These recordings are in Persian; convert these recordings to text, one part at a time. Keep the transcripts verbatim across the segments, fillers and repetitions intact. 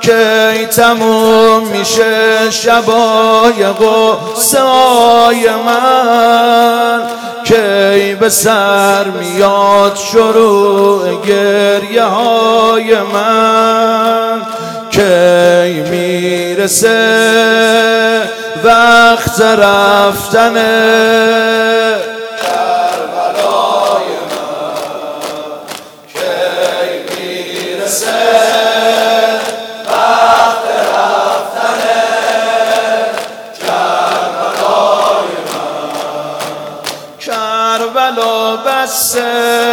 کی تموم میشه شبای غصه های من، کی به سر میاد شروع گریه های من، کی میرسه وقت رفتنه کربلای من، کی میرسه وقت رفتنه کربلای من. کربلا بسه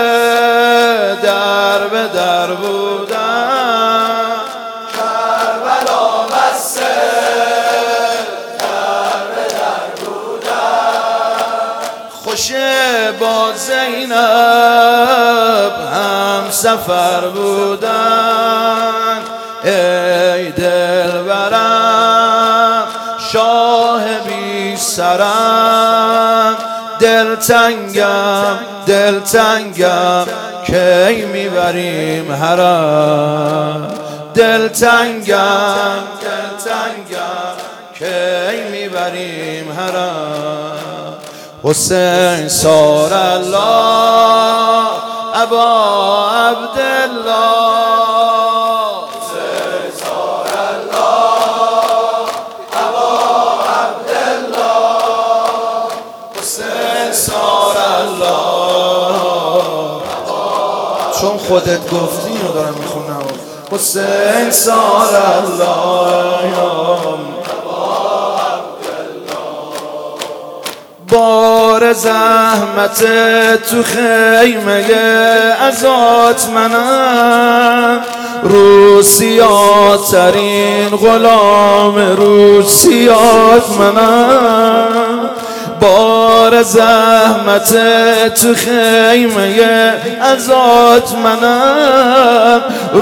در به در بودن، کربلا بسه در به در بودن. خوشه با زینب هم سفر بودن، ای دلبرم شاه بی سرم، دلتنگم دلتنگم کی میبریم حرم، دلتنگم دلتنگم کی میبریم حرم. حسین سار الله ابا عبدالله، چون خودت گفتی اینو دارم میخونم. حسین سار الله بار زحمت تو خیمه ازات منم، روسیاترین غلام روسیات منم، بار زحمت تو خیمه ازات منم،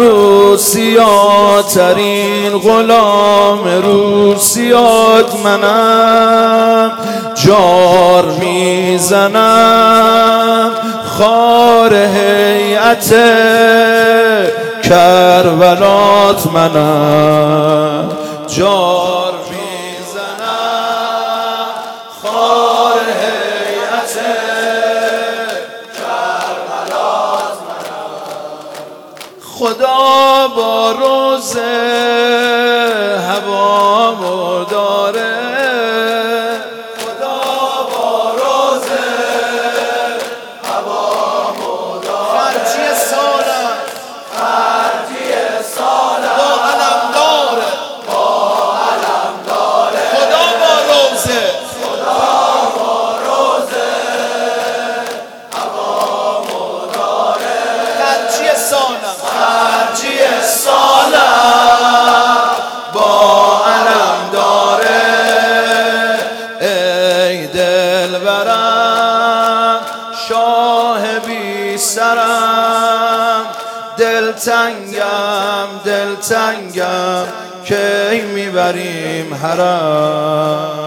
روسیاترین غلام روسیات منم، جار میزنم خار هیئت کربلات منم، جار میزنم خار هیئت کربلات منم. خدا با روز هوامو داره، شاه بی سرم، دلتنگم دلتنگم کی میبریم حرم.